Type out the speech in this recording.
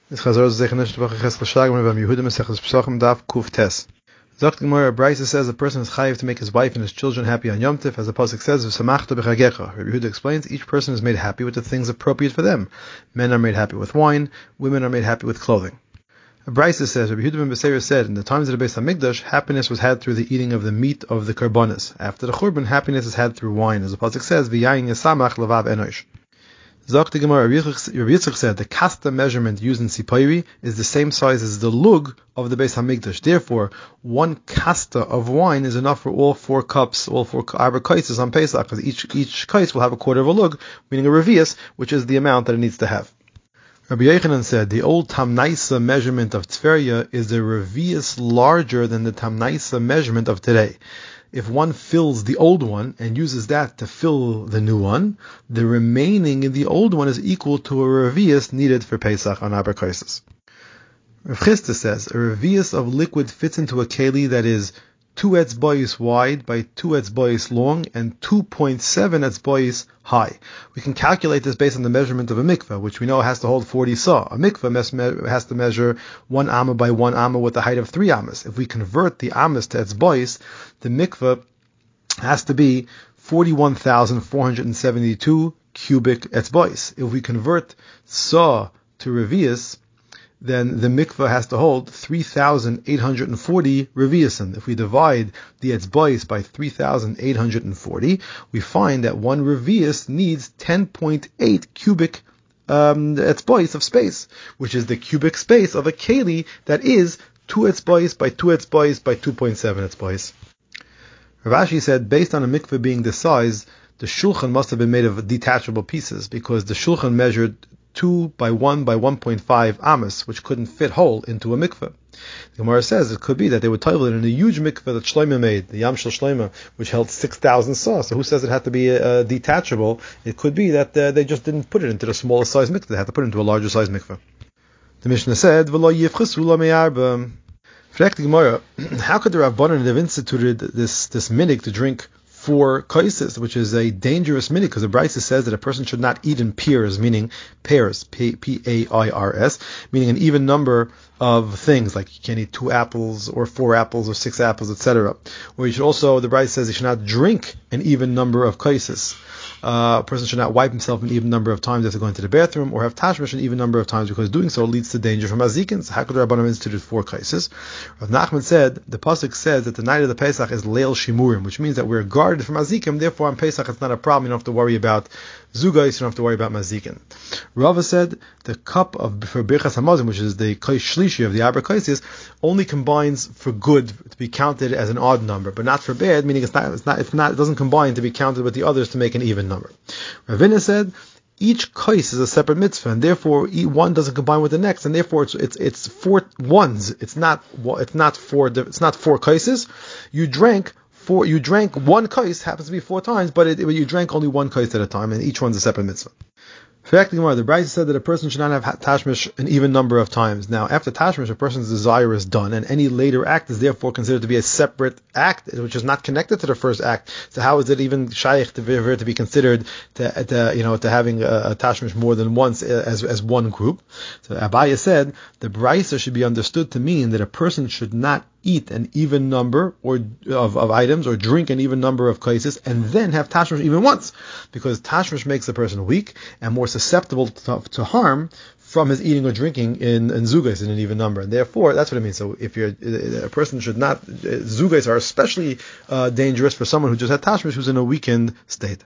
It's Chazor Zechanish Tvach Ches L'Shagim Revam Yehudim Mesechus Pesachim Daf Kuf Tes. Zakt Gemara, Brisa says a person is chayiv to make his wife and his children happy on Yom Tov, as the pasuk says, "V'samachta b'chagecha." Rabbi Yehuda explains, each person is made happy with the things appropriate for them. Men are made happy with wine, women are made happy with clothing. Brisa says, Rabbi Yehuda ben Beseira said, in the times of the Beis Hamikdash, happiness was had through the eating of the meat of the karbanos. After the Churban, happiness is had through wine, as the pasuk says, "V'yayin yasamach levav enosh." Zok the Gemara, Rabbi Yitzchak said the kasta measurement used in Sipayri is the same size as the lug of the Beis Hamikdash. Therefore, one kasta of wine is enough for all four cups, all four arba kaises on Pesach, because each kais will have a quarter of a lug, meaning a revius, which is the amount that it needs to have. Rabbi Yochanan said the old Tamnaisa measurement of Tveria is a revius larger than the Tamnaisa measurement of today. If one fills the old one and uses that to fill the new one, the remaining in the old one is equal to a revius needed for Pesach on Arba Kaises. Rav Chisda says a revius of liquid fits into a keli that is 2 etzbois wide by 2 etzbois long and 2.7 etzbois high. We can calculate this based on the measurement of a mikveh, which we know has to hold 40 sa. A mikveh has to measure 1 amma by 1 amma with a height of 3 ammas. If we convert the ammas to etzbois, the mikveh has to be 41,472 cubic etzbois. If we convert sa to revius, then the mikveh has to hold 3,840 reviusim. If we divide the etzbois by 3,840, we find that one revius needs 10.8 cubic etzbois of space, which is the cubic space of a keli that is 2 etzbois by 2 etzbois by 2.7 etzbois. Rav Ashi said, based on a mikveh being this size, the shulchan must have been made of detachable pieces, because the shulchan measured 2 by 1 by 1.5 amas, which couldn't fit whole into a mikveh. The Gemara says it could be that they would title it in a huge mikveh that Shlomo made, the Yam Shel Shlomo, which held 6,000 saw. So who says it had to be detachable? It could be that they just didn't put it into the smallest size mikveh. They had to put it into a larger size mikveh. The Mishnah said, "V'lo yifchesu la me'arba." Frek the Gemara, how could the Rabbanan have instituted this minig to drink 4 kaises, which is a dangerous minig, because the Brisa says that a person should not eat in pairs, meaning pairs, P-A-I-R-S, meaning an even number of things, like you can't eat 2 apples or 4 apples or 6 apples, etc. Or you should also, the Brisa says you should not drink an even number of kaises. A person should not wipe himself an even number of times after going to the bathroom, or have tashmish an even number of times, because doing so leads to danger from azikins. How could the Rabbanim institute 4 kaises? Rav Nachman said the pasuk says that the night of the Pesach is leil shimurim, which means that we're guarded from azikim. Therefore, on Pesach it's not a problem. You don't have to worry about zugais. You don't have to worry about mazikin. Rava said the cup for birchas hamazon, which is the kais shlishi of the arba kaises, only combines for good to be counted as an odd number, but not for bad, meaning it doesn't combine to be counted with the others to make an even number. Ravina said each kais is a separate mitzvah, and therefore one doesn't combine with the next, and therefore it's 4 ones. It's not 4 kaises. You drank 1 kais, happens to be 4 times, but you drank only 1 kais at a time, and each one's a separate mitzvah. The Brisa said that a person should not have tashmish an even number of times. Now, after tashmish, a person's desire is done, and any later act is therefore considered to be a separate act, which is not connected to the first act. So how is it even shaykh to be considered to having a tashmish more than once as one group? So Abaya said the Brisa should be understood to mean that a person should not eat an even number of items, or drink an even number of kaises, and then have tashmish even once, because tashmish makes the person weak and more susceptible to harm from his eating or drinking in zugais in an even number, and therefore that's what it means. So if a person should not, zugais are especially dangerous for someone who just had tashmish who's in a weakened state.